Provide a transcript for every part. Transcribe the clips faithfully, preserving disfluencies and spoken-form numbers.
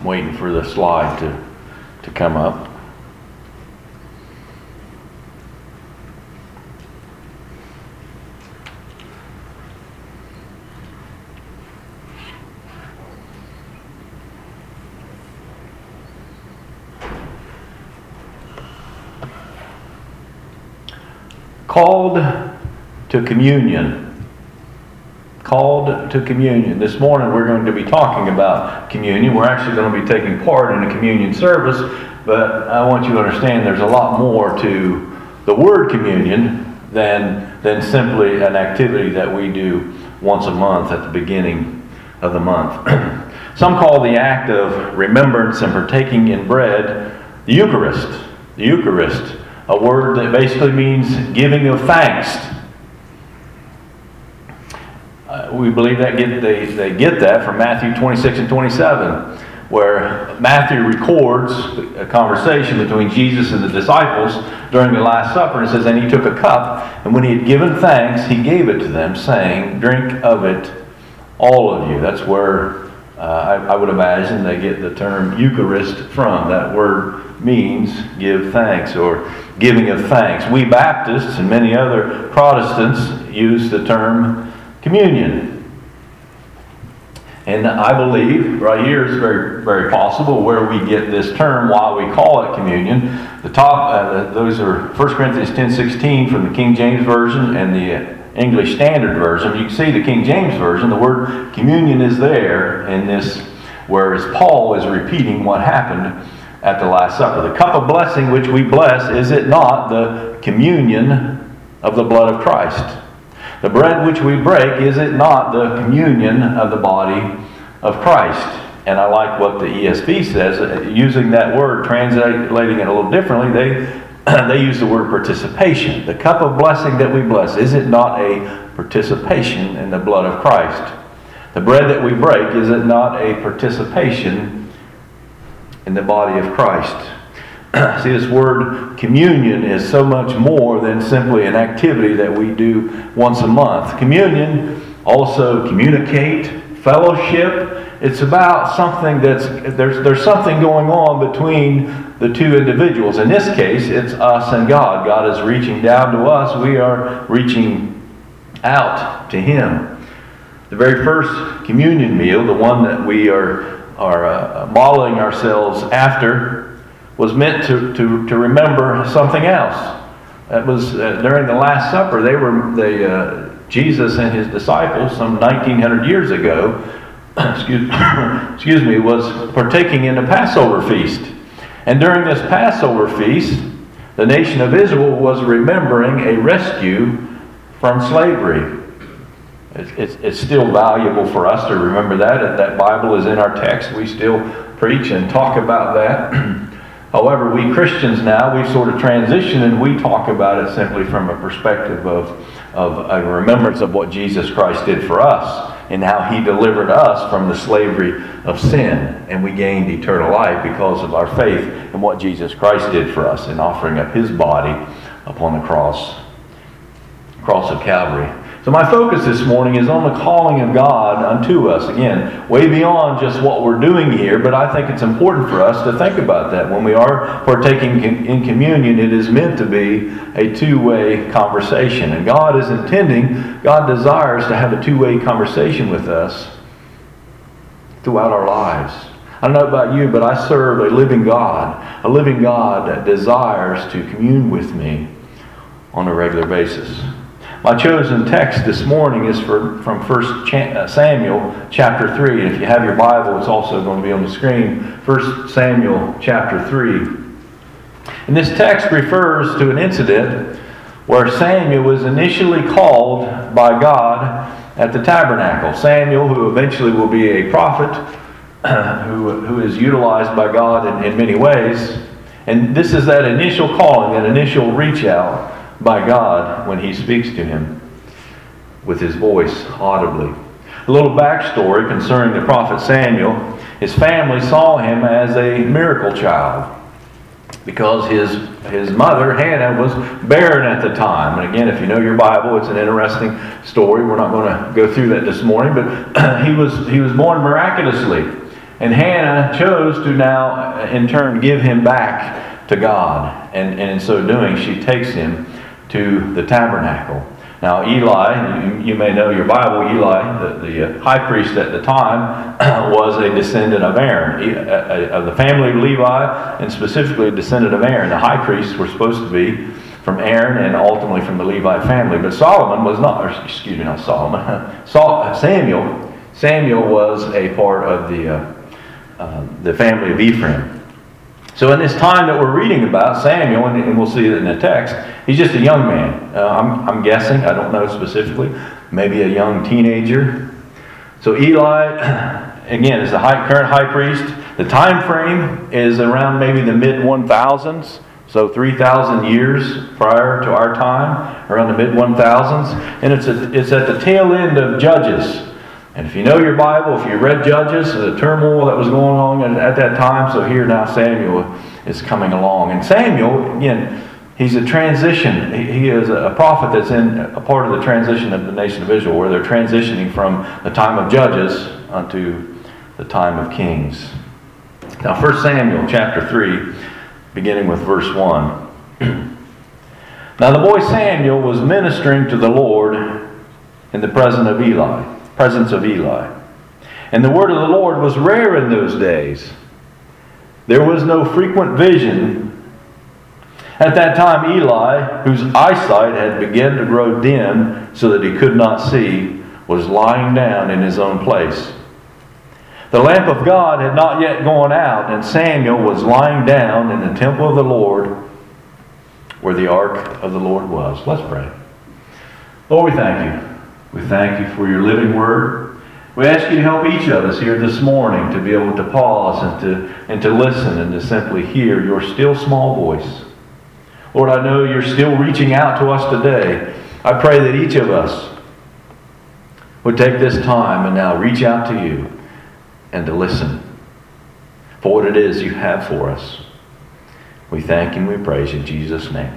waiting for the slide to, to come up. Called to communion. Called to communion. This morning we're going to be talking about communion. We're actually going to be taking part in a communion service, but I want you to understand there's a lot more to the word communion than, than simply an activity that we do once a month at the beginning of the month. Some call the act of remembrance and partaking in bread the Eucharist. The Eucharist. A word that basically means giving of thanks. Uh, we believe that get, they, they get that from Matthew twenty-six and twenty-seven, where Matthew records a conversation between Jesus and the disciples during the Last Supper. And it says, and he took a cup, and when he had given thanks, he gave it to them, saying, drink of it, all of you. That's where uh, I, I would imagine they get the term Eucharist from. That word means give thanks, or giving of thanks. We Baptists and many other Protestants use the term communion. And I believe right here is very, very possible where we get this term, why we call it communion. The top, uh, those are First Corinthians ten sixteen from the King James Version and the English Standard Version. You can see the King James Version, the word communion is there in this, whereas Paul is repeating what happened at the Last Supper. The cup of blessing which we bless, is it not the communion of the blood of Christ? The bread which we break, is it not the communion of the body of Christ? And I like what the E S V says, using that word, translating it a little differently, they, they use the word participation. The cup of blessing that we bless, is it not a participation in the blood of Christ? The bread that we break, is it not a participation in the body of Christ? See, this word communion is so much more than simply an activity that we do once a month. Communion, also communicate, fellowship. It's about something that's, there's, there's something going on between the two individuals. In this case, it's us and God. God is reaching down to us. We are reaching out to Him. The very first communion meal, the one that we are are uh, modeling ourselves after, was meant to, to, to remember something else. That was uh, during the Last Supper. They were they uh, Jesus and his disciples some nineteen hundred years ago, excuse, excuse me, was partaking in a Passover feast. And during this Passover feast, the nation of Israel was remembering a rescue from slavery. It's, it's, it's still valuable for us to remember that. If that Bible is in our text, we still preach and talk about that. However, we Christians now, we've sort of transitioned and we talk about it simply from a perspective of, of a remembrance of what Jesus Christ did for us and how He delivered us from the slavery of sin. And we gained eternal life because of our faith in what Jesus Christ did for us in offering up His body upon the cross, cross of Calvary. So my focus this morning is on the calling of God unto us. Again, way beyond just what we're doing here, but I think it's important for us to think about that. When we are partaking in communion, it is meant to be a two-way conversation. And God is intending, God desires to have a two-way conversation with us throughout our lives. I don't know about you, but I serve a living God. A living God that desires to commune with me on a regular basis. My chosen text this morning is for, from First Samuel chapter three. And if you have your Bible, it's also going to be on the screen. First Samuel chapter three. And this text refers to an incident where Samuel was initially called by God at the tabernacle. Samuel, who eventually will be a prophet, who, who is utilized by God in, in many ways. And this is that initial calling, that initial reach out by God when He speaks to him with His voice audibly. A little backstory concerning the prophet Samuel. His family saw him as a miracle child because his, his mother, Hannah, was barren at the time. And again, if you know your Bible, it's an interesting story. We're not going to go through that this morning, but he was, he was born miraculously. And Hannah chose to now, in turn, give him back to God. And, and in so doing, she takes him to the tabernacle. Now, Eli, you, you may know your Bible, Eli, the, the high priest at the time, was a descendant of Aaron, of the family of Levi, and specifically a descendant of Aaron. The high priests were supposed to be from Aaron and ultimately from the Levi family. But Solomon was not, or excuse me, not Solomon, Samuel. Samuel was a part of the, uh, uh, the family of Ephraim. So in this time that we're reading about, Samuel, and we'll see it in the text, he's just a young man. Uh, I'm, I'm guessing, I don't know specifically, maybe a young teenager. So Eli, again, is the high, current high priest. The time frame is around maybe the mid one thousands, so three thousand years prior to our time, around the mid one thousands. And it's, a, it's at the tail end of Judges. And if you know your Bible, if you read Judges, the turmoil that was going on at that time, so here now Samuel is coming along. And Samuel, again, he's a transition. He is a prophet that's in a part of the transition of the nation of Israel, where they're transitioning from the time of Judges unto the time of Kings. Now, First Samuel chapter three, beginning with verse one. Now the boy Samuel was ministering to the Lord in the presence of Eli. presence of Eli. And the word of the Lord was rare in those days. There was no frequent vision. At that time, Eli, whose eyesight had begun to grow dim so that he could not see, was lying down in his own place. The lamp of God had not yet gone out, and Samuel was lying down in the temple of the Lord where the ark of the Lord was. Let's pray. Lord, we thank you. We thank you for your living word. We ask you to help each of us here this morning to be able to pause and to, and to listen and to simply hear your still small voice. Lord, I know you're still reaching out to us today. I pray that each of us would take this time and now reach out to you and to listen for what it is you have for us. We thank you and we praise you in Jesus' name.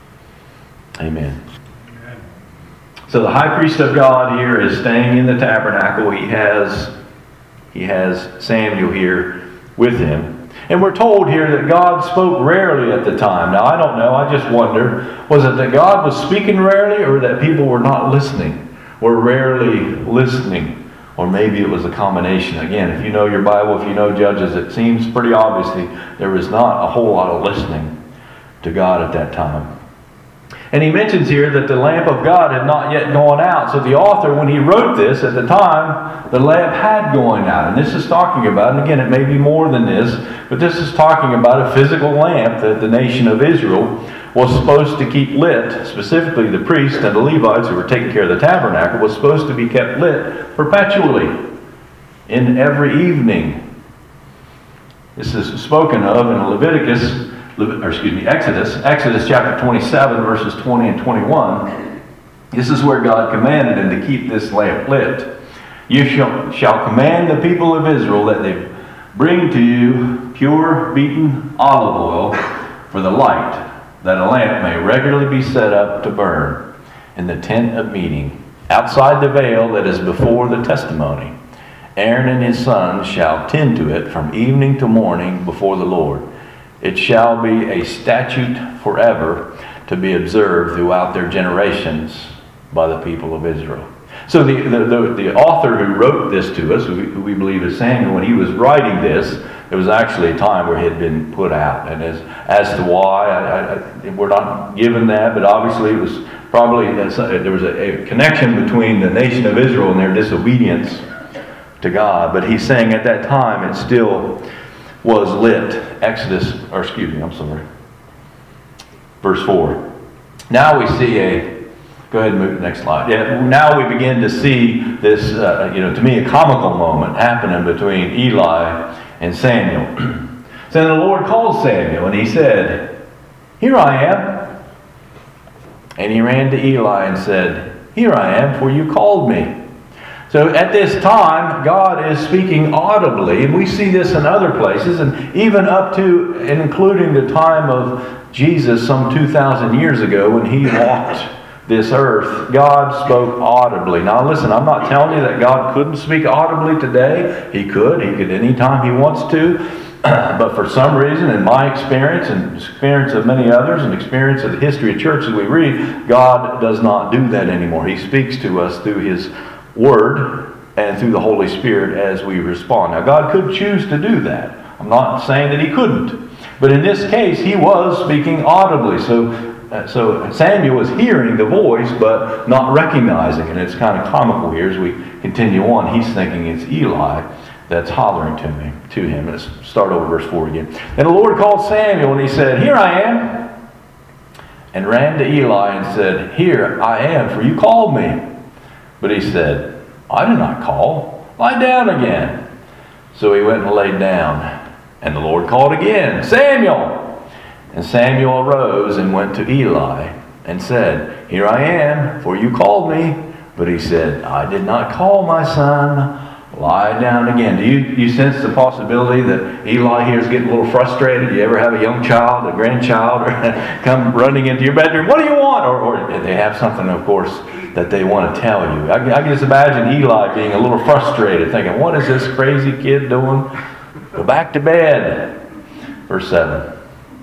Amen. So the high priest of God here is staying in the tabernacle. He has, he has Samuel here with him. And we're told here that God spoke rarely at the time. Now, I don't know. I just wonder, was it that God was speaking rarely, or that people were not listening, or rarely listening? Or maybe it was a combination. Again, if you know your Bible, if you know Judges, it seems pretty obviously there was not a whole lot of listening to God at that time. And he mentions here that the lamp of God had not yet gone out. So the author, when he wrote this at the time, the lamp had gone out. And this is talking about, and again, it may be more than this, but this is talking about a physical lamp that the nation of Israel was supposed to keep lit. Specifically, the priests and the Levites who were taking care of the tabernacle was supposed to be kept lit perpetually in every evening. This is spoken of in Leviticus, or excuse me, Exodus, Exodus chapter twenty-seven, verses twenty and twenty-one. This is where God commanded him to keep this lamp lit. You shall, shall command the people of Israel that they bring to you pure beaten olive oil for the light, that a lamp may regularly be set up to burn in the tent of meeting, outside the veil that is before the testimony. Aaron and his sons shall tend to it from evening to morning before the Lord. It shall be a statute forever to be observed throughout their generations by the people of Israel. So the, the, the, the author who wrote this to us, who we, who we believe is Samuel, when he was writing this, there was actually a time where it had been put out. And as, as to why, I, I, we're not given that, but obviously it was probably, there was a, a connection between the nation of Israel and their disobedience to God. But he's saying at that time it still was lit. Exodus, or excuse me, I'm sorry. Verse four. Now we see a, go ahead and move to the next slide. Yeah, now we begin to see this, uh, you know, to me a comical moment happening between Eli and Samuel. So then the Lord called Samuel and he said, "Here I am." And he ran to Eli and said, "Here I am, for you called me." So at this time, God is speaking audibly, and we see this in other places, and even up to and including the time of Jesus some two thousand years ago when he walked this earth, God spoke audibly. Now listen, I'm not telling you that God couldn't speak audibly today. He could. He could anytime He wants to. But for some reason, in my experience and experience of many others and experience of the history of churches we read, God does not do that anymore. He speaks to us through His Word and through the Holy Spirit as we respond. Now God could choose to do that. I'm not saying that He couldn't. But in this case, He was speaking audibly. So, uh, so Samuel was hearing the voice but not recognizing it. And it's kind of comical here as we continue on. He's thinking it's Eli that's hollering to me, to him. Let's start over verse four again. And the Lord called Samuel, and He said, "Here I am," and ran to Eli and said, "Here I am, for you called me." But he said, "I did not call. Lie down again." So he went and laid down. And the Lord called again, "Samuel!" And Samuel arose and went to Eli and said, "Here I am, for you called me." But he said, "I did not call, my son. Lie down again." Do you, you sense the possibility that Eli here is getting a little frustrated? Do you ever have a young child, a grandchild, or come running into your bedroom? "What do you want?" Or, or they have something, of course, that they want to tell you. I, I can just imagine Eli being a little frustrated, thinking, "What is this crazy kid doing? Go back to bed." Verse seven.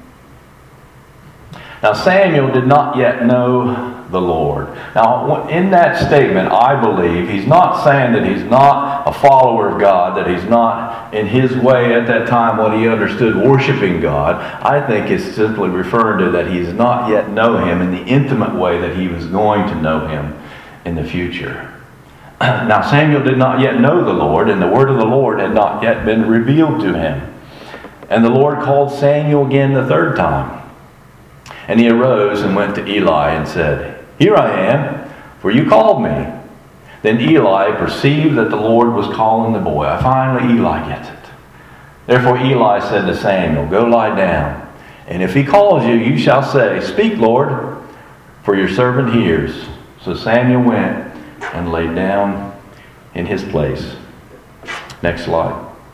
Now Samuel did not yet know the Lord. Now in that statement, I believe he's not saying that he's not a follower of God, that he's not in his way at that time what he understood worshiping God. I think it's simply referring to that he does not yet know Him in the intimate way that he was going to know Him in the future. Now Samuel did not yet know the Lord, and the word of the Lord had not yet been revealed to him. And the Lord called Samuel again the third time. And he arose and went to Eli and said, "Here I am, for you called me." Then Eli perceived that the Lord was calling the boy. Finally Eli gets it. Therefore Eli said to Samuel, "Go lie down. And if he calls you, you shall say, 'Speak, Lord, for your servant hears.'" So Samuel went and lay down in his place. Next slide.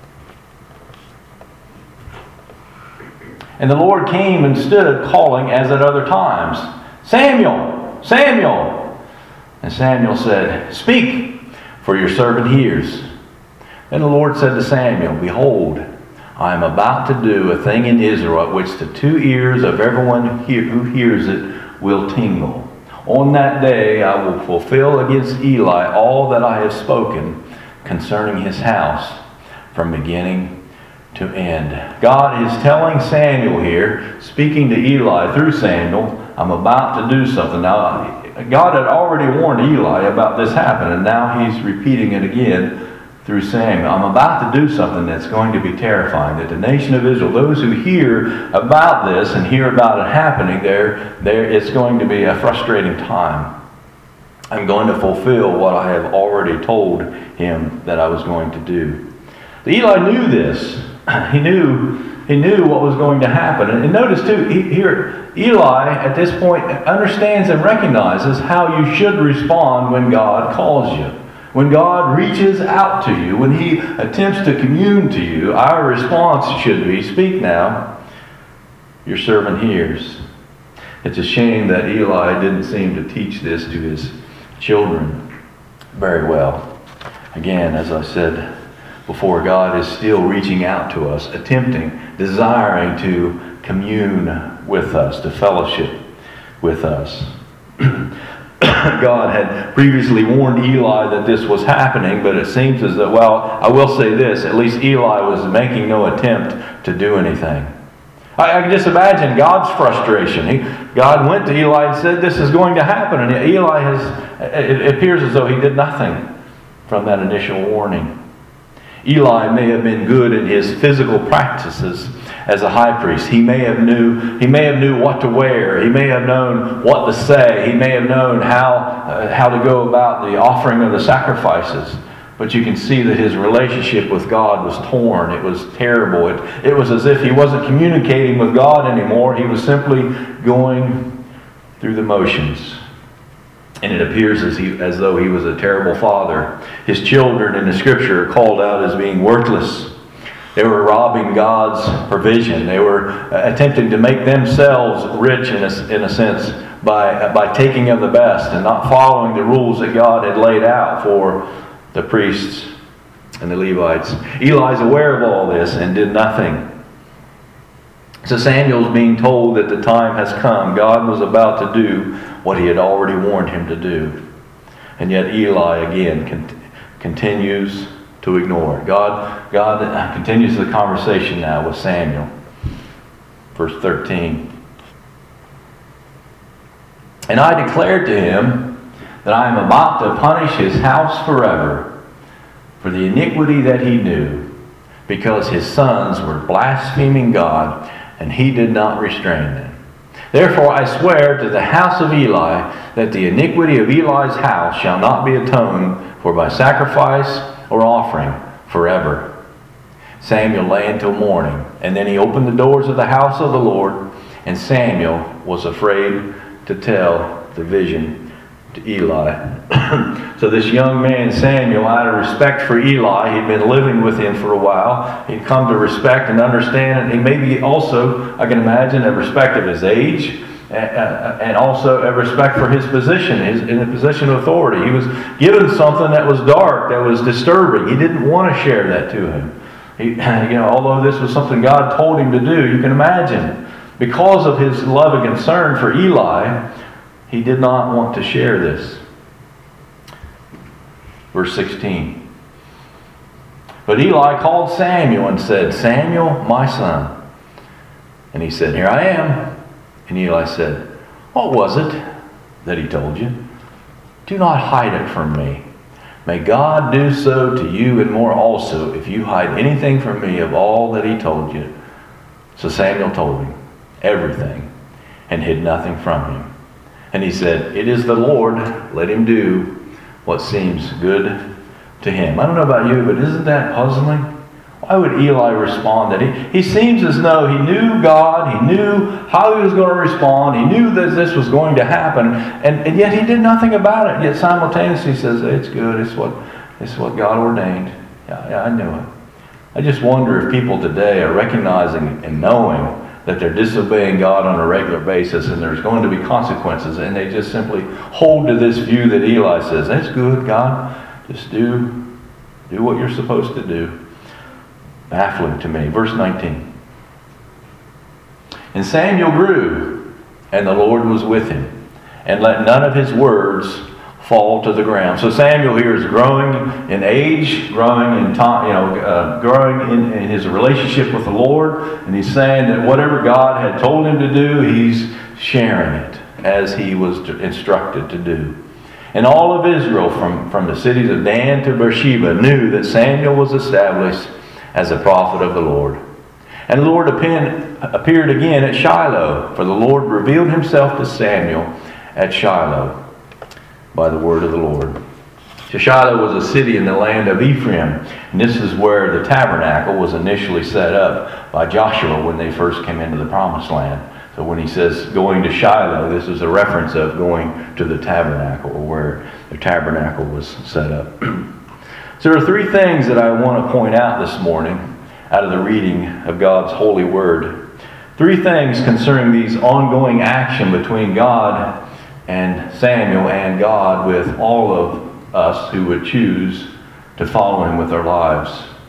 And the Lord came and stood calling as at other times, "Samuel, Samuel!" And Samuel said, "Speak, for your servant hears." Then the Lord said to Samuel, "Behold, I am about to do a thing in Israel at which the two ears of everyone who hears it will tingle. On that day I will fulfill against Eli all that I have spoken concerning his house from beginning to end." God is telling Samuel here, speaking to Eli through Samuel, "I'm about to do something." Now, God had already warned Eli about this happening, and now He's repeating it again through Samuel. "I'm about to do something that's going to be terrifying. That the nation of Israel, those who hear about this and hear about it happening, there, there, it's going to be a frustrating time. I'm going to fulfill what I have already told him that I was going to do." Eli knew this. He knew he knew what was going to happen. And notice too, he, here Eli at this point understands and recognizes how you should respond when God calls you. When God reaches out to you, when He attempts to commune to you, our response should be, "Speak now, your servant hears." It's a shame that Eli didn't seem to teach this to his children very well. Again, as I said before, God is still reaching out to us, attempting, desiring to commune with us, to fellowship with us. God had previously warned Eli that this was happening, but it seems as though, well, I will say this, at least Eli was making no attempt to do anything. I, I can just imagine God's frustration. He, God went to Eli and said, "This is going to happen," and Eli has, it appears as though he did nothing from that initial warning. Eli may have been good in his physical practices as a high priest. He may have knew he may have knew what to wear. He may have known what to say. He may have known how uh, how to go about the offering of the sacrifices. But you can see that his relationship with God was torn. It was terrible. It, it was as if he wasn't communicating with God anymore. He was simply going through the motions. And it appears as, he, as though he was a terrible father. His children in the Scripture are called out as being worthless. They were robbing God's provision. They were attempting to make themselves rich in a, in a sense by, by taking of the best and not following the rules that God had laid out for the priests and the Levites. Eli's aware of all this and did nothing. So Samuel's being told that the time has come. God was about to do what he had already warned him to do. And yet Eli again con- continues to ignore it. God, God continues the conversation now with Samuel. Verse thirteen. And I declared to him that I am about to punish his house forever for the iniquity that he knew, because his sons were blaspheming God, and he did not restrain them. Therefore I swear to the house of Eli that the iniquity of Eli's house shall not be atoned for by sacrifice or offering forever. Samuel lay until morning, and then he opened the doors of the house of the Lord, and Samuel was afraid to tell the vision to Eli. So this young man Samuel, out of respect for Eli, he'd been living with him for a while. He'd come to respect and understand, and maybe also, I can imagine, a respect of his age, and also a respect for his position, his in a position of authority. He was given something that was dark, that was disturbing. He didn't want to share that to him. He, you know, although this was something God told him to do, you can imagine, because of his love and concern for Eli, he did not want to share this. Verse sixteen. But Eli called Samuel and said, Samuel, my son. And he said, Here I am. And Eli said, What was it that he told you? Do not hide it from me. May God do so to you and more also, if you hide anything from me of all that he told you. So Samuel told him everything and hid nothing from him. And he said, It is the Lord, let him do what seems good to him. I don't know about you, but isn't that puzzling? Why would Eli respond that? He, he seems as though he knew God, he knew how he was going to respond, he knew that this was going to happen, and, and yet he did nothing about it. Yet simultaneously he says, It's good, it's what, it's what God ordained. Yeah, yeah, I knew it. I just wonder if people today are recognizing and knowing that they're disobeying God on a regular basis and there's going to be consequences, and they just simply hold to this view that Eli says, That's good, God. Just do, do what you're supposed to do. Baffling to me. Verse nineteen. And Samuel grew, and the Lord was with him, and let none of his words fall to the ground. So Samuel here is growing in age, growing in time, you know, uh, growing in, in his relationship with the Lord, and he's saying that whatever God had told him to do, he's sharing it as he was instructed to do. And all of Israel, from, from the cities of Dan to Beersheba, knew that Samuel was established as a prophet of the Lord. And the Lord appeared again at Shiloh, for the Lord revealed himself to Samuel at Shiloh by the word of the Lord. So Shiloh was a city in the land of Ephraim, and this is where the tabernacle was initially set up by Joshua when they first came into the promised land. So when he says going to Shiloh, this is a reference of going to the tabernacle, or where the tabernacle was set up. So there are three things that I want to point out this morning out of the reading of God's holy word. Three things concerning these ongoing action between God and Samuel and God with all of us who would choose to follow him with our lives.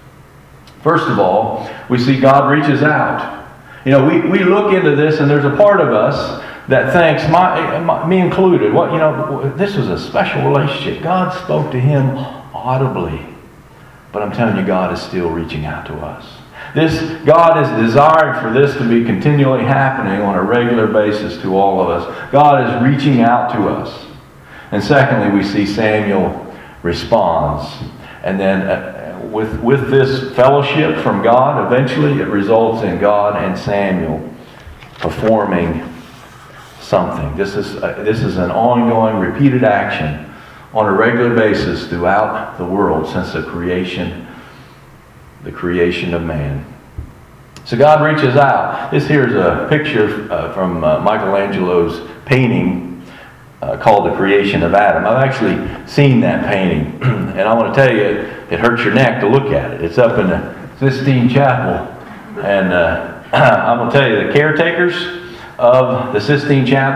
First of all, we see God reaches out. You know, we, we look into this, and there's a part of us that thinks, my, my, me included, what you know, this was a special relationship. God spoke to him audibly. But I'm telling you, God is still reaching out to us. This God is desiring for this to be continually happening on a regular basis to all of us. God is reaching out to us. And secondly, we see Samuel responds. And then uh, with, with this fellowship from God, eventually it results in God and Samuel performing something. This is, uh, this is an ongoing, repeated action on a regular basis throughout the world since the creation, the creation of man. So God reaches out. This here is a picture uh, from uh, Michelangelo's painting uh, called The Creation of Adam. I've actually seen that painting, and I want to tell you, it, it hurts your neck to look at it. It's up in the Sistine Chapel, and uh, I'm going to tell you, the caretakers of the Sistine Chapel,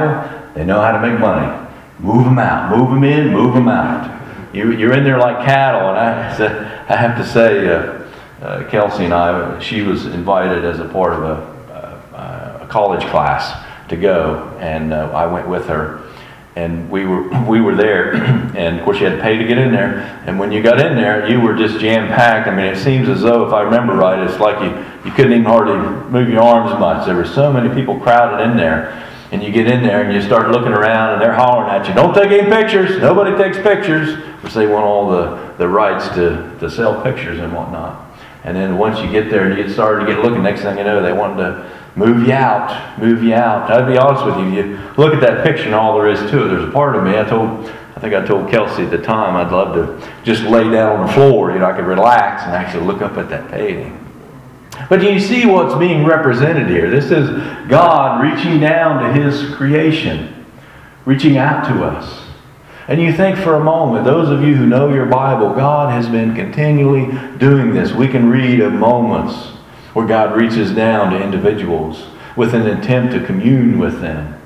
They know how to make money. Move them out. Move them in, move them out. You, you're in there like cattle. And I, I have to say, uh, uh, Kelsey and I, she was invited as a part of a, a, a college class to go. And uh, I went with her. And we were we were there, and of course you had to pay to get in there. And when you got in there, you were just jam-packed. I mean, it seems as though, if I remember right, it's like you, you couldn't even hardly move your arms much. There were so many people crowded in there. And you get in there and you start looking around and they're hollering at you, don't take any pictures. Nobody takes pictures. Because they want all the, the rights to, to sell pictures and whatnot. And then once you get there and you get started to get looking, next thing you know, they want to move you out, move you out. I'd be honest with you, you look at that picture and all there is to it. There's a part of me, I told, I think I told Kelsey at the time, I'd love to just lay down on the floor, you know, I could relax and actually look up at that painting. But you see what's being represented here. This is God reaching down to His creation, reaching out to us. And you think for a moment, those of you who know your Bible, God has been continually doing this. We can read of moments where God reaches down to individuals with an intent to commune with them.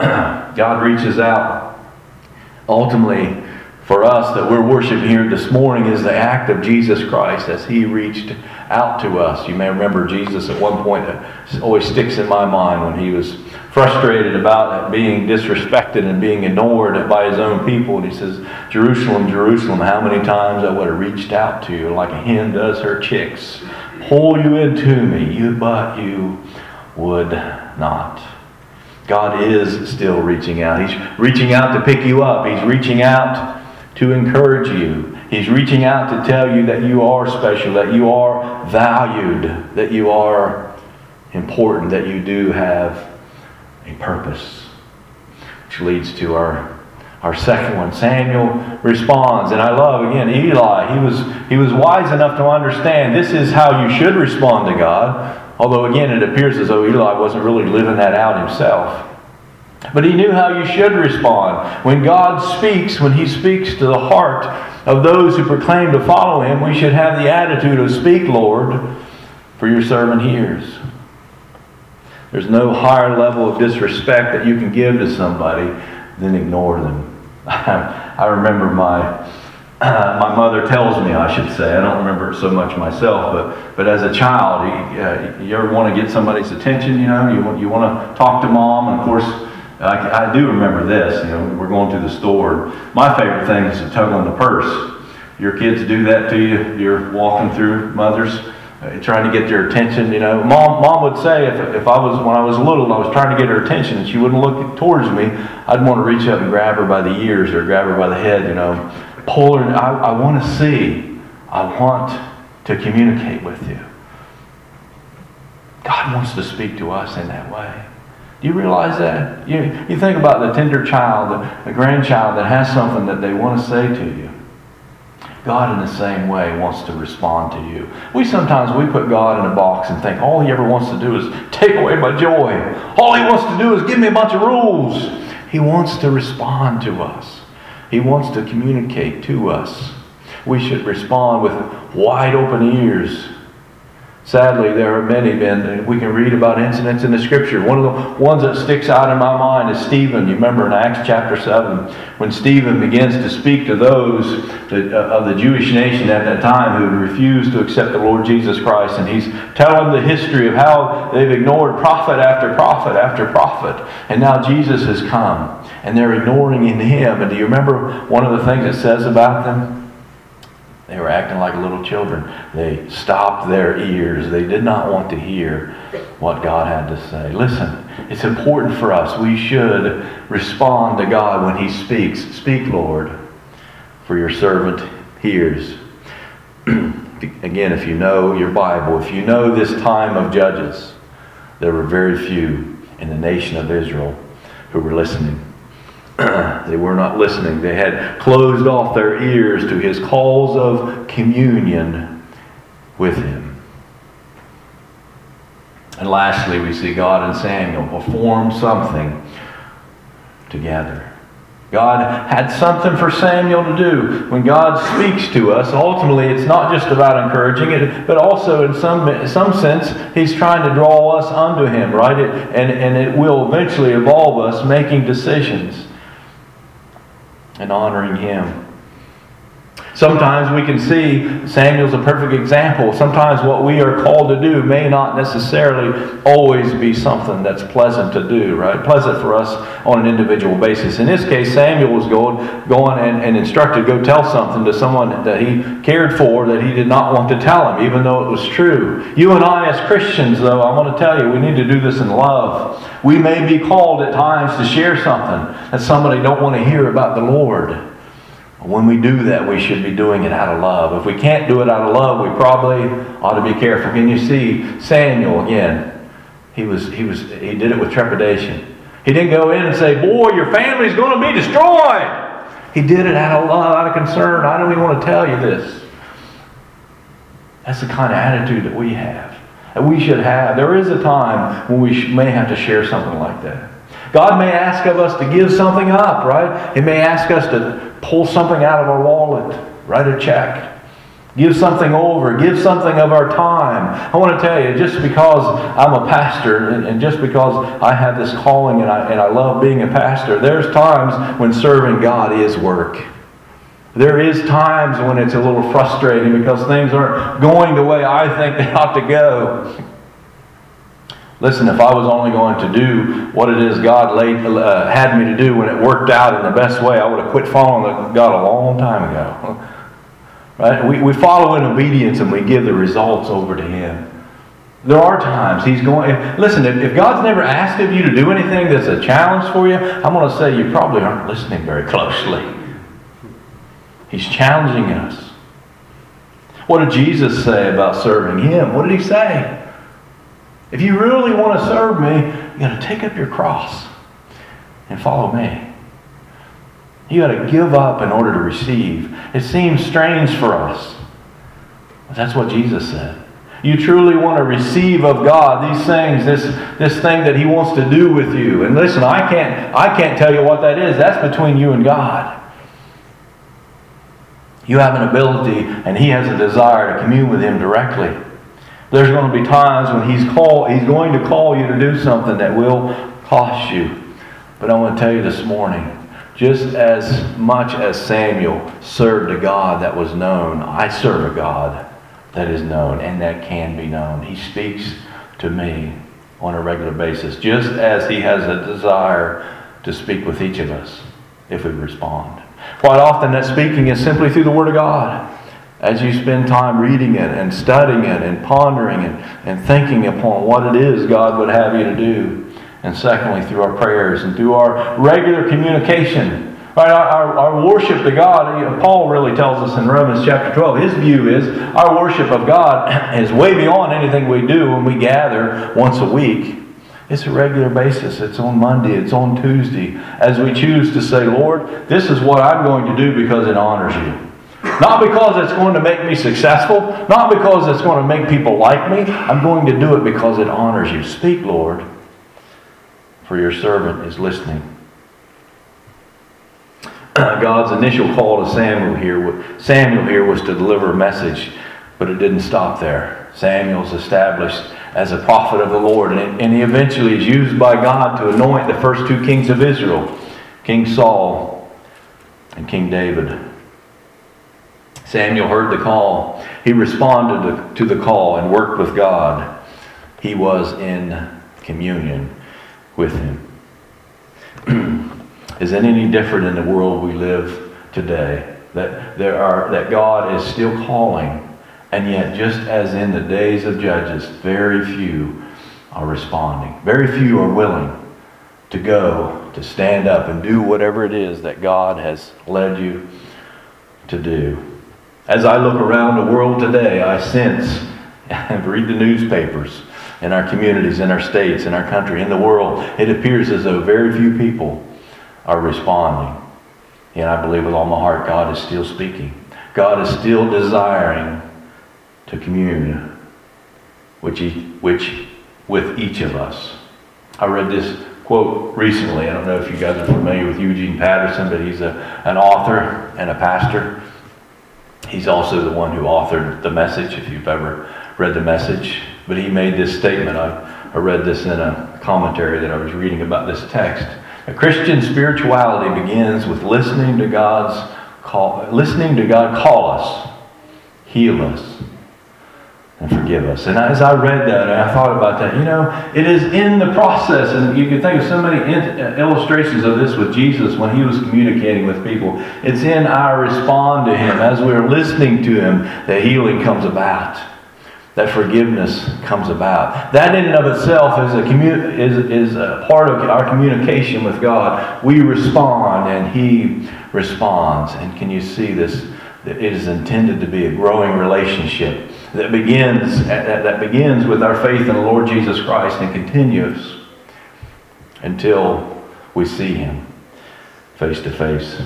God reaches out. Ultimately, for us that we're worshiping here this morning is the act of Jesus Christ as He reached out to us. You may remember Jesus at one point, it always sticks in my mind, when He was frustrated about being disrespected and being ignored by His own people. And He says, Jerusalem, Jerusalem, how many times I would have reached out to you like a hen does her chicks. Pull you into me, you but you would not. God is still reaching out. He's reaching out to pick you up. He's reaching out to encourage you. He's reaching out to tell you that you are special, that you are valued, that you are important, that you do have a purpose. Which leads to our Our second one. Samuel responds, and I love again Eli. He was he was wise enough to understand this is how you should respond to God. Although again, it appears as though Eli wasn't really living that out himself. But he knew how you should respond. When God speaks, when He speaks to the heart of those who proclaim to follow Him, we should have the attitude of, speak, Lord, for your servant hears. There's no higher level of disrespect that you can give to somebody than ignore them. I remember my uh, my mother tells me, I should say, I don't remember it so much myself, but but as a child, you, uh, you ever want to get somebody's attention, you know, you want, you want to talk to mom, and of course, I, I do remember this, you know, we're going to the store. My favorite thing is to tug on the purse. Your kids do that to you, you're walking through, mothers, uh, trying to get their attention, you know. Mom mom would say, if, if I was, when I was little and I was trying to get her attention and she wouldn't look towards me, I'd want to reach up and grab her by the ears or grab her by the head, you know. Pull her, I, I want to see, I want to communicate with you. God wants to speak to us in that way. Do you realize that? You, you think about the tender child, the, the grandchild that has something that they want to say to you. God in the same way wants to respond to you. We sometimes, we put God in a box and think all He ever wants to do is take away my joy. All He wants to do is give me a bunch of rules. He wants to respond to us. He wants to communicate to us. We should respond with wide open ears. Sadly, there are many men, we can read about incidents in the Scripture. One of the ones that sticks out in my mind is Stephen. You remember in Acts chapter seven, when Stephen begins to speak to those that, uh, of the Jewish nation at that time who refused to accept the Lord Jesus Christ. And he's telling the history of how they've ignored prophet after prophet after prophet. And now Jesus has come, and they're ignoring in Him. And do you remember one of the things it says about them? They were acting like little children. They stopped their ears. They did not want to hear what God had to say. Listen, it's important for us. We should respond to God when He speaks. Speak, Lord, for your servant hears. Again, if you know your Bible, if you know this time of Judges, there were very few in the nation of Israel who were listening. They were not listening. They had closed off their ears to His calls of communion with Him. And lastly, we see God and Samuel perform something together. God had something for Samuel to do. When God speaks to us, ultimately it's not just about encouraging it, but also in some some sense, He's trying to draw us unto Him, right? It, and, and it will eventually involve us making decisions and honoring Him. Sometimes we can see Samuel's a perfect example. Sometimes what we are called to do may not necessarily always be something that's pleasant to do, right? Pleasant for us on an individual basis. In this case, Samuel was going, going and, and instructed to go tell something to someone that he cared for that he did not want to tell him, even though it was true. You and I as Christians, though, I want to tell you, we need to do this in love. We may be called at times to share something that somebody don't want to hear about the Lord. When we do that, we should be doing it out of love. If we can't do it out of love, we probably ought to be careful. Can you see Samuel again? He was he was he did it with trepidation. He didn't go in and say, "Boy, your family's going to be destroyed." He did it out of love, out of concern. I don't even want to tell you this. That's the kind of attitude that we have, that we should have. There is a time when we may have to share something like that. God may ask of us to give something up, right? He may ask us to pull something out of our wallet, write a check, give something over, give something of our time. I want to tell you, just because I'm a pastor and, and just because I have this calling and I, and I love being a pastor, there's times when serving God is work. There is times when it's a little frustrating because things aren't going the way I think they ought to go. Listen, if I was only going to do what it is God laid, uh, had me to do when it worked out in the best way, I would have quit following God a long time ago. Right? We, we follow in obedience and we give the results over to Him. There are times He's going... If, listen, if, if God's never asked of you to do anything that's a challenge for you, I'm going to say you probably aren't listening very closely. He's challenging us. What did Jesus say about serving Him? What did He say? If you really want to serve me, you got to take up your cross and follow me. You got to give up in order to receive. It seems strange for us, but that's what Jesus said. You truly want to receive of God these things, this, this thing that He wants to do with you. And listen, I can't, I can't tell you what that is. That's between you and God. You have an ability, and He has a desire to commune with Him directly. There's going to be times when He's call, He's going to call you to do something that will cost you. But I want to tell you this morning, just as much as Samuel served a God that was known, I serve a God that is known and that can be known. He speaks to me on a regular basis, just as He has a desire to speak with each of us if we respond. Quite often that speaking is simply through the Word of God. As you spend time reading it and studying it and pondering it and thinking upon what it is God would have you to do. And secondly, through our prayers and through our regular communication. Right, our, our, our worship to God, you know, Paul really tells us in Romans chapter twelve, his view is our worship of God is way beyond anything we do when we gather once a week. It's a regular basis. It's on Monday. It's on Tuesday. As we choose to say, Lord, this is what I'm going to do because it honors you. Not because it's going to make me successful. Not because it's going to make people like me. I'm going to do it because it honors you. Speak, Lord, for your servant is listening. God's initial call to Samuel here, Samuel here was to deliver a message, but it didn't stop there. Samuel's established as a prophet of the Lord, and, and he eventually is used by God to anoint the first two kings of Israel, King Saul and King David. Samuel heard the call. He responded to the call and worked with God. He was in communion with Him. Is it any different in the world we live today? That there are that God is still calling, and yet just as in the days of Judges, very few are responding. Very few are willing to go, to stand up and do whatever it is that God has led you to do. As I look around the world today, I sense and read the newspapers in our communities, in our states, in our country, in the world, it appears as though very few people are responding. And I believe with all my heart God is still speaking. God is still desiring to commune which, which with each of us. I read this quote recently. I don't know if you guys are familiar with Eugene Patterson, but he's a, an author and a pastor. He's also the one who authored The Message, if you've ever read The Message. But he made this statement. I, I read this in a commentary that I was reading about this text. A Christian spirituality begins with listening to God's call, listening to God call us, heal us, and forgive us. And as I read that, and I thought about that, you know, it is in the process, and you can think of so many illustrations of this with Jesus when he was communicating with people. It's in our respond to him, as we're listening to him, that healing comes about, that forgiveness comes about. That in and of itself is a, commu- is, is a part of our communication with God. We respond, and he responds. And can you see this? It is intended to be a growing relationship that begins that begins with our faith in the Lord Jesus Christ and continues until we see him face to face.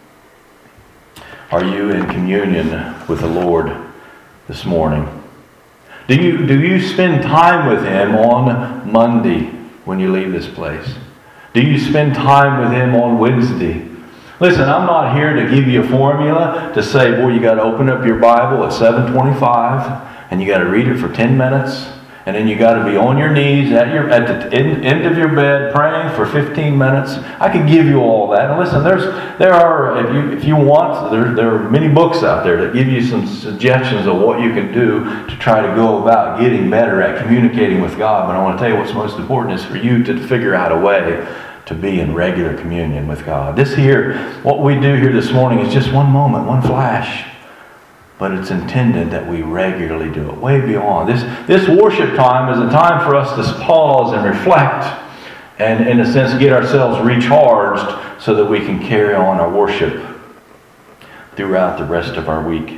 Are you in communion with the Lord this morning? Do you do you spend time with him on Monday when you leave this place? Do you spend time with him on Wednesday? Listen, I'm not here to give you a formula to say, boy, you got to open up your Bible at seven twenty-five and you got to read it for ten minutes, and then you got to be on your knees at your at the end, end of your bed praying for fifteen minutes. I could give you all that. And listen, there's there are if you if you want, there there are many books out there that give you some suggestions of what you can do to try to go about getting better at communicating with God. But I want to tell you what's most important is for you to figure out a way to be in regular communion with God. This here, what we do here this morning is just one moment, one flash. But it's intended that we regularly do it, way beyond. This, this worship time is a time for us to pause and reflect and, in a sense, get ourselves recharged so that we can carry on our worship throughout the rest of our week.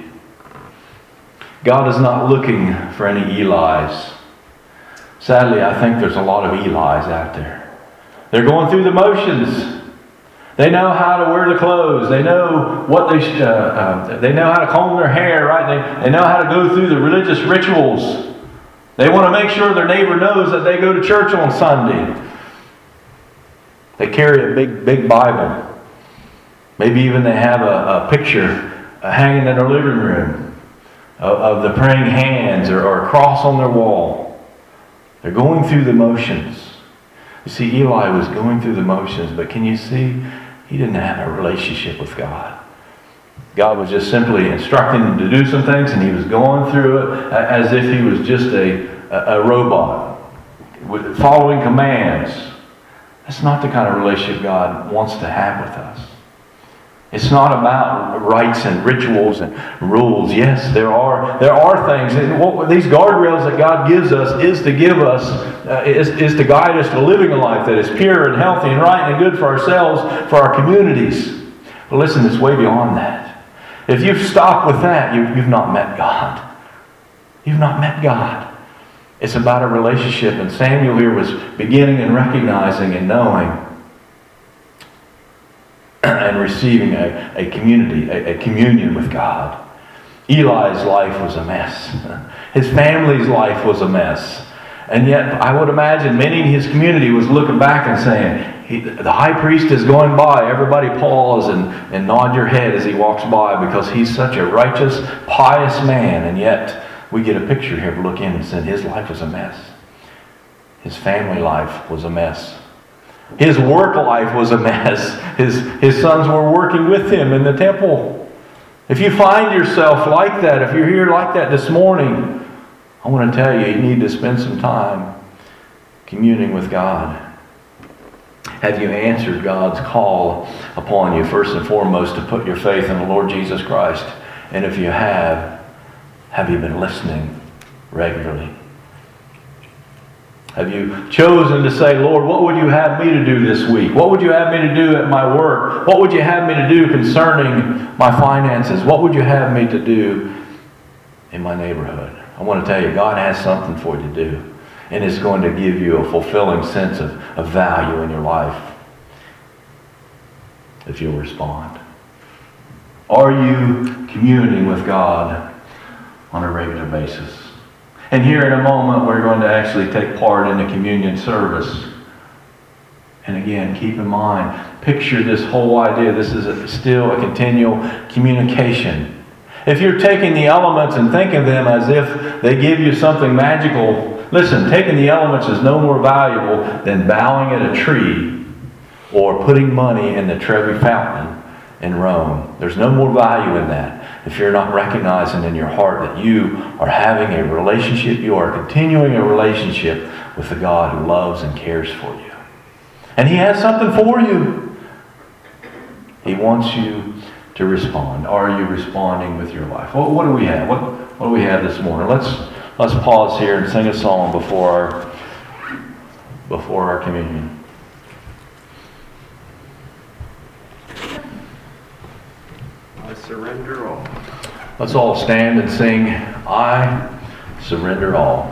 God is not looking for any Eli's. Sadly, I think there's a lot of Eli's out there. They're going through the motions. They know how to wear the clothes. They know what they sh- uh, uh, they know how to comb their hair, right? They, they know how to go through the religious rituals. They want to make sure their neighbor knows that they go to church on Sunday. They carry a big, big Bible. Maybe even they have a, a picture uh, hanging in their living room of, of the praying hands or, or a cross on their wall. They're going through the motions. You see, Eli was going through the motions, but can you see? He didn't have a relationship with God. God was just simply instructing him to do some things, and he was going through it as if he was just a, a, a robot, with following commands. That's not the kind of relationship God wants to have with us. It's not about rites and rituals and rules. Yes, there are there are things. And what, these guardrails that God gives us is to give us, uh, is, is to guide us to living a life that is pure and healthy and right and good for ourselves, for our communities. But listen, it's way beyond that. If you've stopped with that, you, you've not met God. You've not met God. It's about a relationship. And Samuel here was beginning and recognizing and knowing and receiving a, a community, a, a communion with God. Eli's life was a mess. His family's life was a mess. And yet, I would imagine many in his community was looking back and saying, he, the high priest is going by. Everybody pause and, and nod your head as he walks by because he's such a righteous, pious man. And yet, we get a picture here to look in and say his life was a mess. His family life was a mess. His work life was a mess. His, his sons were working with him in the temple. If you find yourself like that, if you're here like that this morning, I want to tell you, you need to spend some time communing with God. Have you answered God's call upon you, first and foremost, to put your faith in the Lord Jesus Christ? And if you have, have you been listening regularly? Have you chosen to say, Lord, what would you have me to do this week? What would you have me to do at my work? What would you have me to do concerning my finances? What would you have me to do in my neighborhood? I want to tell you, God has something for you to do. And it's going to give you a fulfilling sense of, of value in your life if you'll respond. Are you communing with God on a regular basis? And here in a moment, we're going to actually take part in the communion service. And again, keep in mind, picture this whole idea. This is a, still a continual communication. If you're taking the elements and thinking of them as if they give you something magical, listen, taking the elements is no more valuable than bowing at a tree or putting money in the Trevi Fountain in Rome. There's no more value in that if you're not recognizing in your heart that you are having a relationship, you are continuing a relationship with the God who loves and cares for you. And He has something for you. He wants you to respond. Are you responding with your life? What, what do we have? What, what do we have this morning? Let's let's pause here and sing a song before our before our communion. I surrender all. Let's all stand and sing, I surrender all.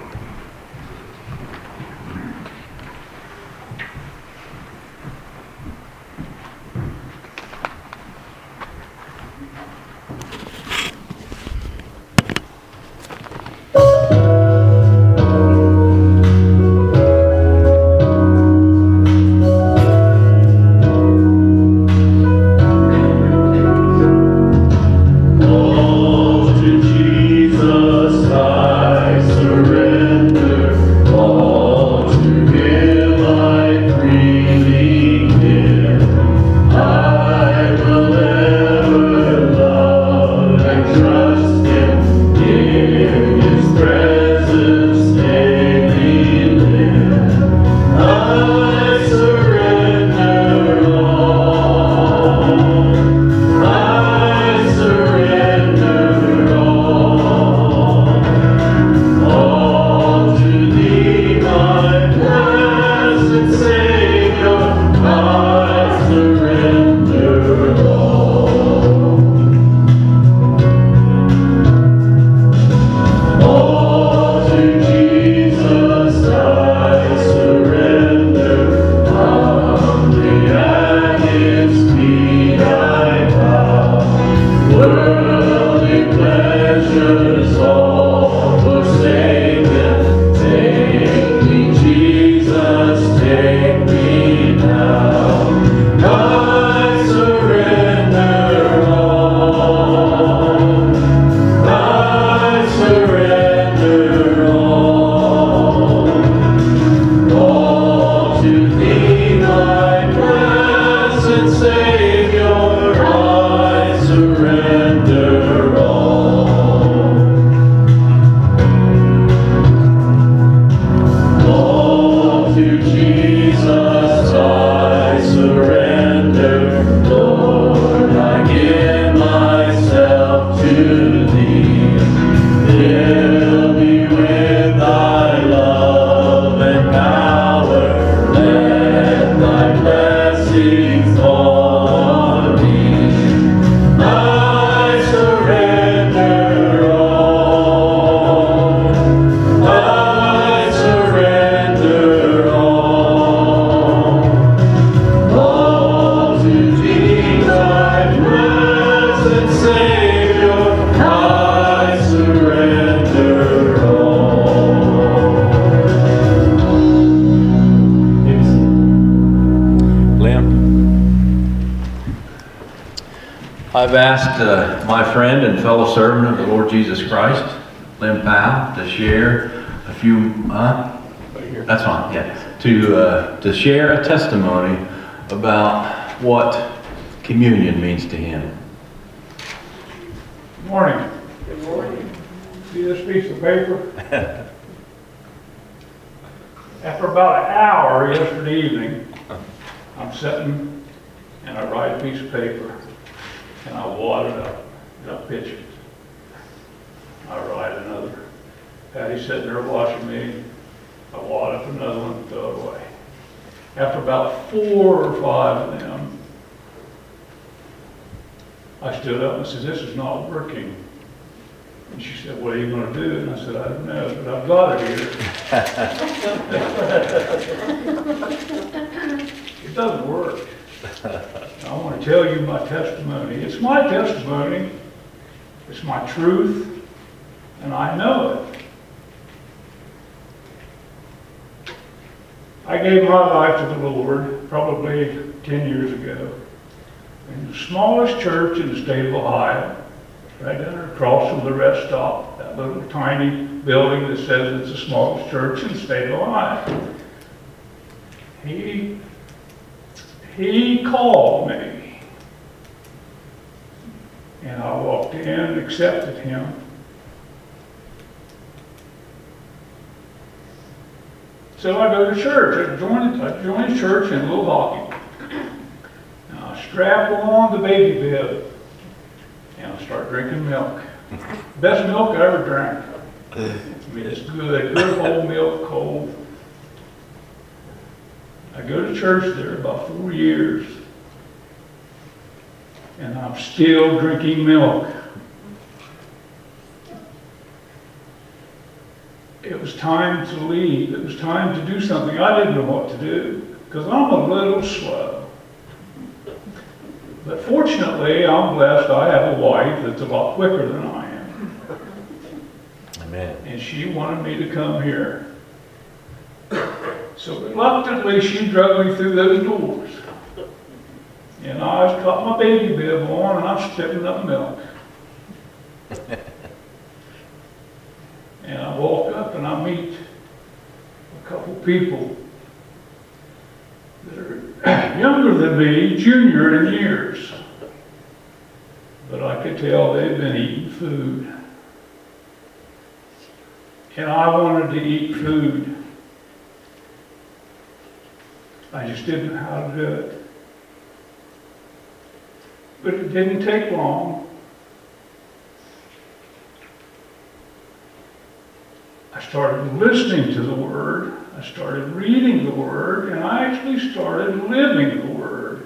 I've asked uh, my friend and fellow servant of the Lord Jesus Christ, Lynn Powell, to share a few, uh, that's fine, yeah, to, uh, to share a testimony about what communion means to him. Good morning. Good morning. See this piece of paper? After about an hour yesterday evening, I'm sitting and I write a piece of paper and I wad it up and I pitch it. I write another. Patty's sitting there watching me. I wad up another one and throw it away. After about four or five of them, I stood up and said, "This is not working." And she said, "What are you going to do?" And I said, "I don't know, but I've got it here." It doesn't work. I want to tell you my testimony. It's my testimony. It's my truth. And I know it. I gave my life to the Lord probably ten years ago in the smallest church in the state of Ohio, right down there across from the rest stop, that little tiny building that says it's the smallest church in the state of Ohio. He, he called me, and I walked in and accepted him. So I go to church. I joined, I joined church in Little Hawking. Now I strap on the baby bib, and I start drinking milk. Best milk I ever drank. I mean, it's good, good whole milk, cold. I go to church there about four years, and I'm still drinking milk. It was time to leave. It was time to do something. I didn't know what to do, because I'm a little slow. But fortunately, I'm blessed. I have a wife that's a lot quicker than I am. Amen. And she wanted me to come here. So reluctantly, she drug me through those doors. And I got my baby bib on, and I'm spitting up milk. And I walk up and I meet a couple people that are younger than me, junior in years. But I could tell they've been eating food. And I wanted to eat food. I just didn't know how to do it. But it didn't take long. I started listening to the Word, I started reading the Word, and I actually started living the Word.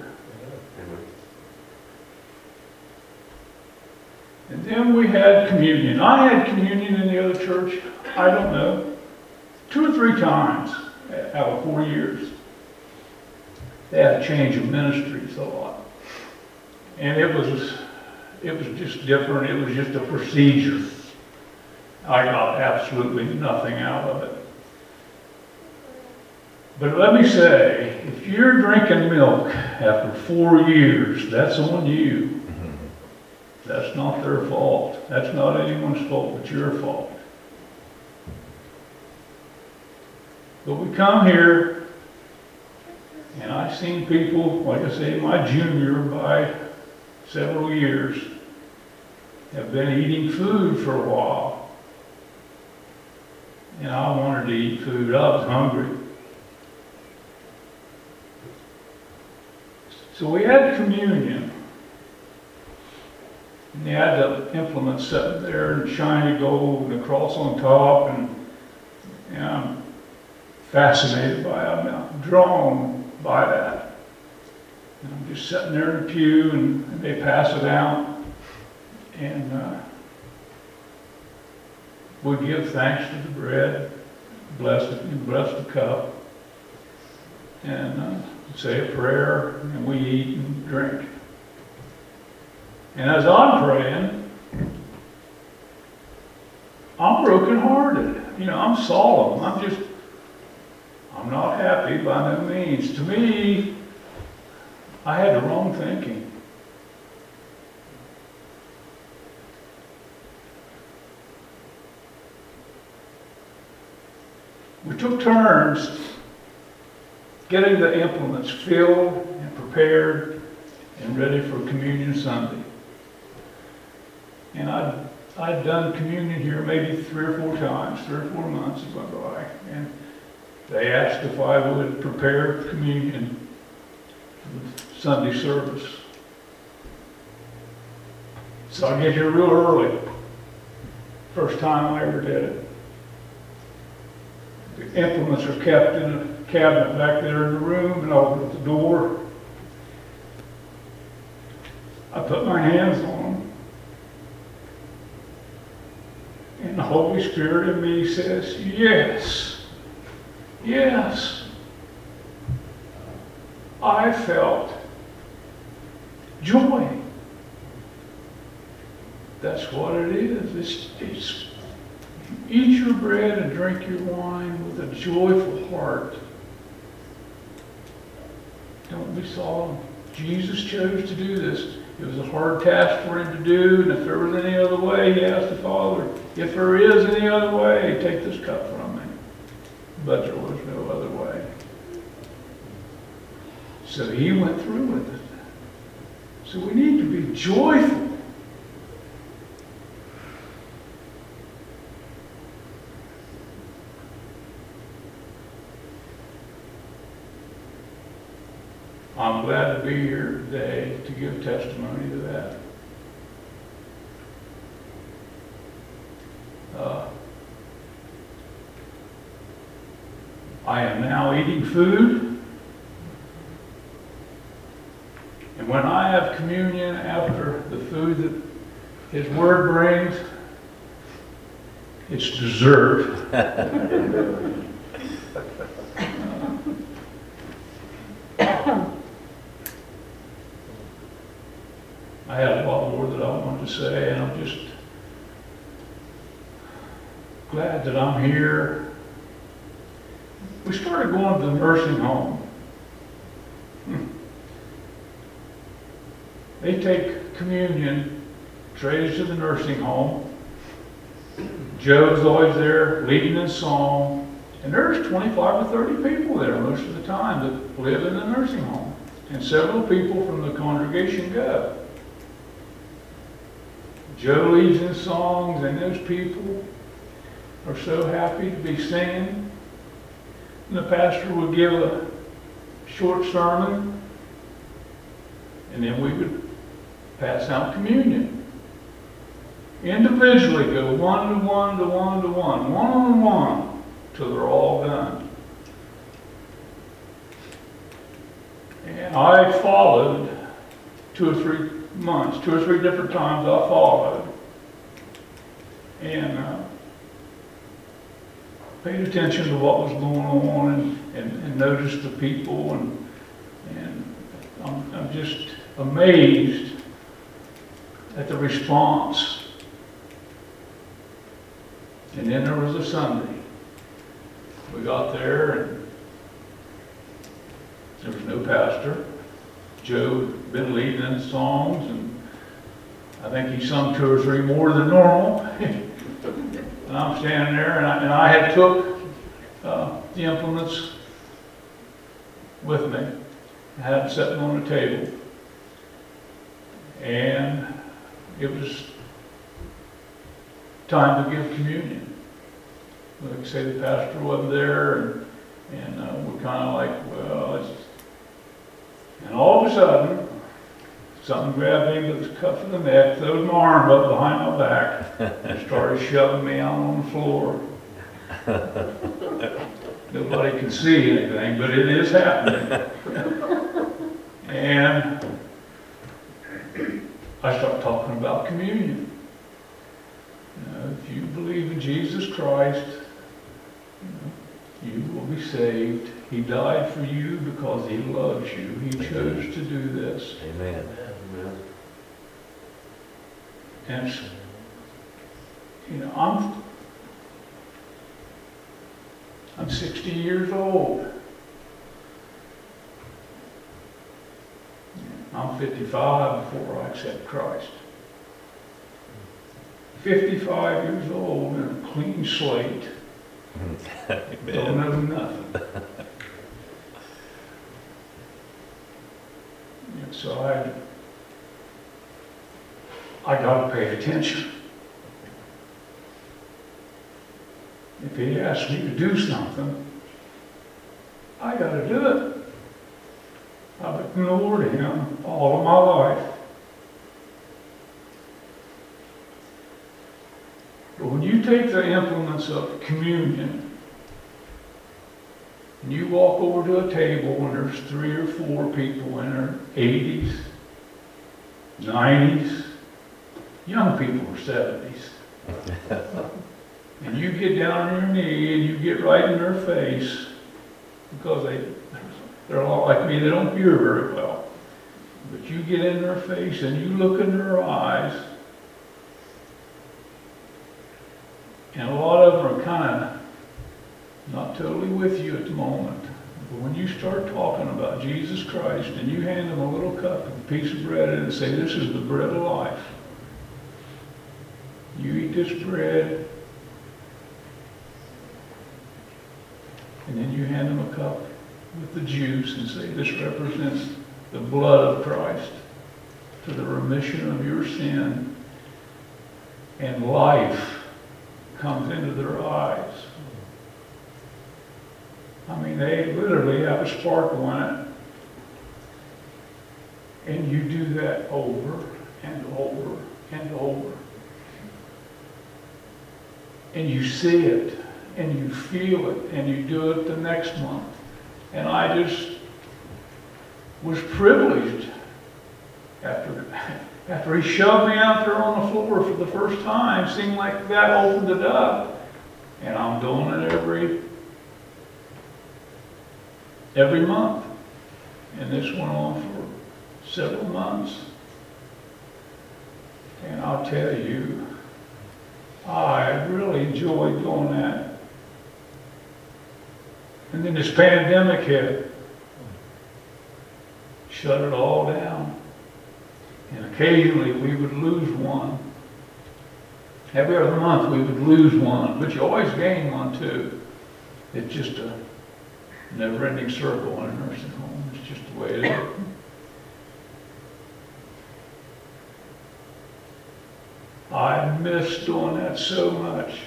And then we had communion. I had communion in the other church, I don't know, two or three times out of four years. They had a change of ministries a lot. And it was, it was just different, it was just a procedure. I got absolutely nothing out of it. But let me say, if you're drinking milk after four years, that's on you. Mm-hmm. That's not their fault. That's not anyone's fault, but your fault. But we come here, and I've seen people, like I say, my junior by several years, have been eating food for a while. And I wanted to eat food. I was hungry. So we had communion. And they had the implements sitting there in shiny gold and the cross on top. And, and I'm fascinated by it. I'm drawn by that. And I'm just sitting there in the pew and, and they pass it out. And uh, we give thanks to the bread, bless it, bless the cup, and uh, say a prayer, and we eat and drink. And as I'm praying, I'm brokenhearted. You know, I'm solemn. I'm just, I'm not happy by no means. To me, I had the wrong thinking. We took turns getting the implements filled and prepared and ready for Communion Sunday. And I'd, I'd done communion here maybe three or four times, three or four months has went by. And they asked if I would prepare communion for the Sunday service. So I get here real early. First time I ever did it. The implements are kept in a cabinet back there in the room, and I open up the door. I put my hands on them. And the Holy Spirit in me says, yes, yes. I felt joy. That's what it is. It's, it's eat your bread and drink your wine with a joyful heart. Don't be solemn. Jesus chose to do this. It was a hard task for him to do, and if there was any other way, he asked the Father, if there is any other way, take this cup from me. But there was no other way. So he went through with it. So we need to be joyful. I'm glad to be here today to give testimony to that. Uh, I am now eating food. And when I have communion after the food that His Word brings, it's dessert. I had a lot more that I wanted to say, and I'm just glad that I'm here. We started going to the nursing home. Hmm. They take communion, trays to the nursing home. Joe's always there leading in song. And there's twenty-five or thirty people there most of the time that live in the nursing home. And several people from the congregation go. Joe leads in songs, and those people are so happy to be singing. And the pastor would give a short sermon, and then we would pass out communion. Individually go one to one to one to one, one on one, till they're all done. And I followed two or three months, two or three different times I followed. And uh, paid attention to what was going on, and, and, and noticed the people, and, and I'm, I'm just amazed at the response. And then there was a Sunday. We got there, and there was no pastor. Joe had been leading in songs, and I think he sung two or three more than normal. And I'm standing there, and I, and I had took uh, the implements with me. I had them sitting on the table. And it was time to give communion. Like I say, the pastor wasn't there, and, and uh, we're kind of like, well, it's... And all of a sudden, something grabbed me with the cuff of the neck, throwed my arm up behind my back, and started shoving me out on the floor. Nobody can see anything, but it is happening. And I start talking about communion. You know, if you believe in Jesus Christ, you know, you will be saved. He died for you because He loves you. He chose to do this. Amen. And, you know, I'm, I'm sixty years old. I'm fifty-five before I accept Christ. fifty-five years old and a clean slate. Don't know nothing. And so I, I got to pay attention. If He asks me to do something, I got to do it. I've ignored Him all of my life. But when you take the implements of communion, and you walk over to a table and there's three or four people in their eighties, nineties, young people are seventies. And you get down on your knee and you get right in their face, because they, they're a lot like me, they don't hear very well. But you get in their face and you look in their eyes, and a lot of them are kind of not totally with you at the moment, But when you start talking about Jesus Christ and you hand them a little cup and a piece of bread and say, this is the bread of life. You eat this bread, and then you hand them a cup with the juice and say, this represents the blood of Christ for the remission of your sin. And life comes into their eyes. I mean, they literally have a sparkle in it. And you do that over and over and over. And you see it, and you feel it, and you do it the next month. And I just was privileged after, after he shoved me out there on the floor for the first time, seemed like that opened it up. And I'm doing it every, every month. And this went on for several months. And I'll tell you, I really enjoyed doing that. And then this pandemic hit. Shut it all down. And occasionally we would lose one. Every other month we would lose one, but you always gain one too. It's just a never-ending circle in a nursing home. It's just the way it is. I miss doing that so much.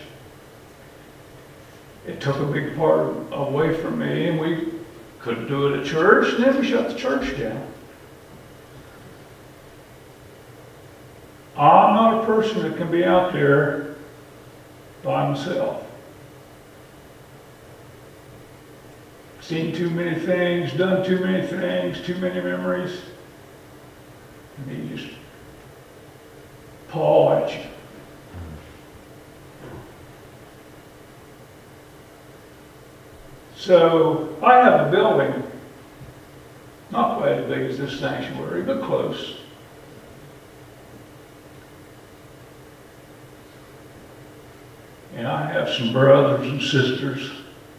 It took a big part away from me, and we couldn't do it at church, and then we shut the church down. I'm not a person that can be out there by myself. Seen too many things, done too many things, too many memories. And you just paw at you. So I have a building, not quite as big as this sanctuary, but close. And I have some brothers and sisters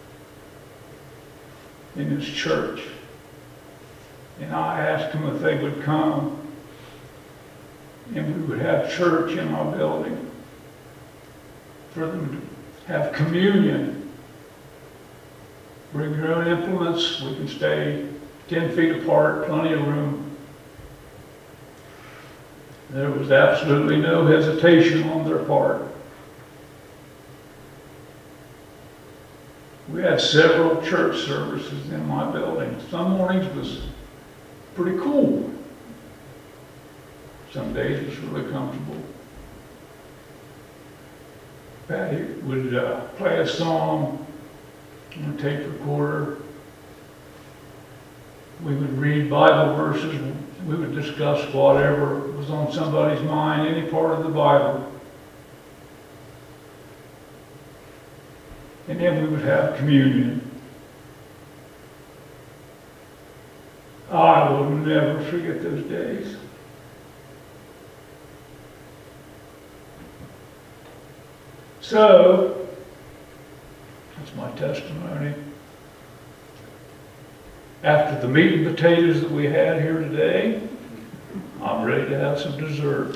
in this church. And I asked them if they would come and we would have church in our building for them to have communion. Bring your own implements. We can stay ten feet apart, plenty of room. There was absolutely no hesitation on their part. We had several church services in my building. Some mornings was pretty cool. Some days it was really comfortable. Patty would uh, play a song on a tape recorder. We would read Bible verses. We would discuss whatever was on somebody's mind, any part of the Bible. And then we would have communion. I will never forget those days. So, that's my testimony. After the meat and potatoes that we had here today, I'm ready to have some dessert.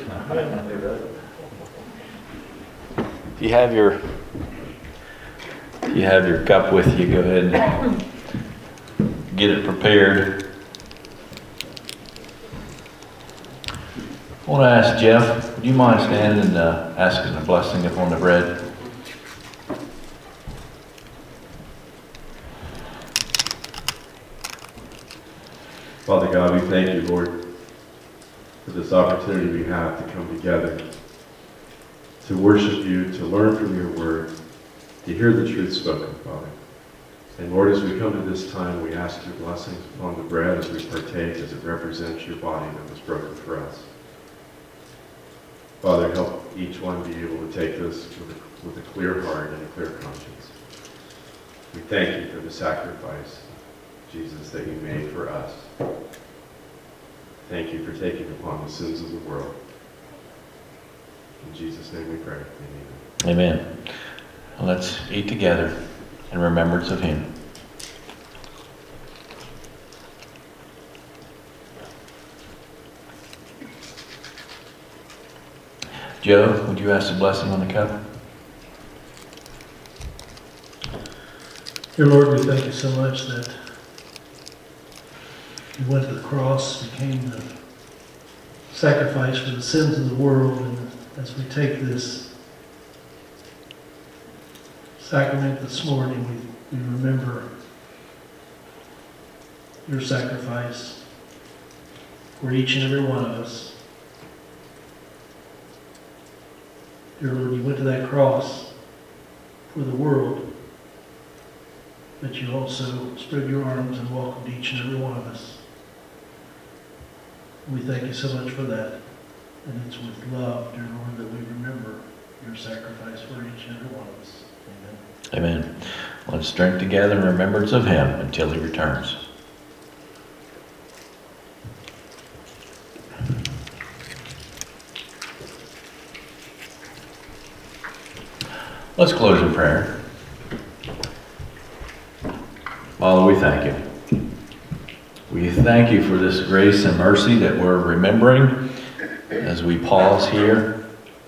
If you have your, if you have your cup with you, go ahead and get it prepared. I want to ask Jeff, would you mind standing and uh, asking a blessing upon the bread? Father God, we thank you, Lord, for this opportunity we have to come together, to worship you, to learn from your word, to hear the truth spoken, Father. And Lord, as we come to this time, we ask your blessings upon the bread as we partake, as it represents your body that was broken for us. Father, help each one be able to take this with a, with a clear heart and a clear conscience. We thank you for the sacrifice, Jesus, that you made for us. Thank you for taking upon the sins of the world. In Jesus' name we pray. Amen. Amen. Let's eat together in remembrance of him. Joe, would you ask the blessing on the cup? Dear Lord, we thank you so much that you went to the cross, became the sacrifice for the sins of the world, and as we take this sacrament this morning, we, we remember your sacrifice for each and every one of us. Dear Lord, you went to that cross for the world, but you also spread your arms and welcomed each and every one of us. We thank you so much for that. And it's with love, dear Lord, that we remember your sacrifice for each and every one of us. Amen. Amen. Let's drink together in remembrance of him until he returns. Let's close in prayer. Father, we thank you. We thank you for this grace and mercy that we're remembering as we pause here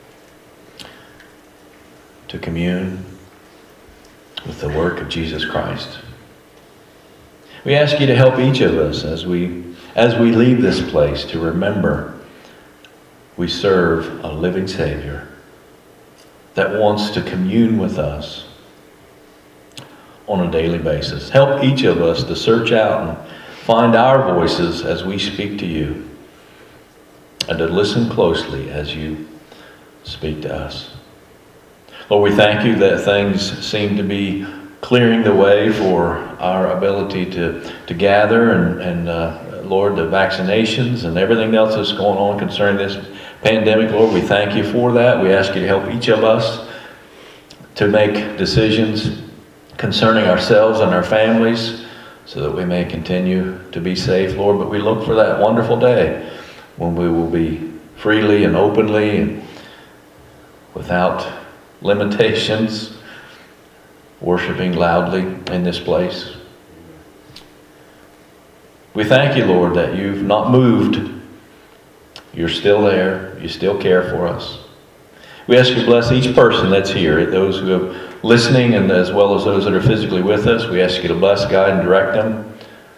to commune with the work of Jesus Christ. We ask you to help each of us as we as we leave this place to remember we serve a living Savior that wants to commune with us on a daily basis. Help each of us to search out and find our voices as we speak to you, and to listen closely as you speak to us. Lord, we thank you that things seem to be clearing the way for our ability to, to gather, and, and uh, Lord, the vaccinations and everything else that's going on concerning this pandemic. Lord, we thank you for that. We ask you to help each of us to make decisions concerning ourselves and our families so that we may continue to be safe, Lord. But we look for that wonderful day when we will be freely and openly and without limitations worshiping loudly in this place. We thank you, Lord, that you've not moved. You're still there. You still care for us. We ask you to bless each person that's here, those who are listening and as well as those that are physically with us. We ask you to bless, guide, and direct them.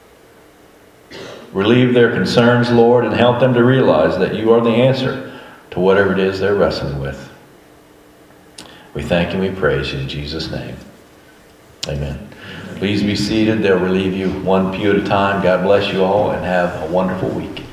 Relieve their concerns, Lord, and help them to realize that you are the answer to whatever it is they're wrestling with. We thank you and we praise you in Jesus' name. Amen. Please be seated. They'll relieve you one pew at a time. God bless you all and have a wonderful week.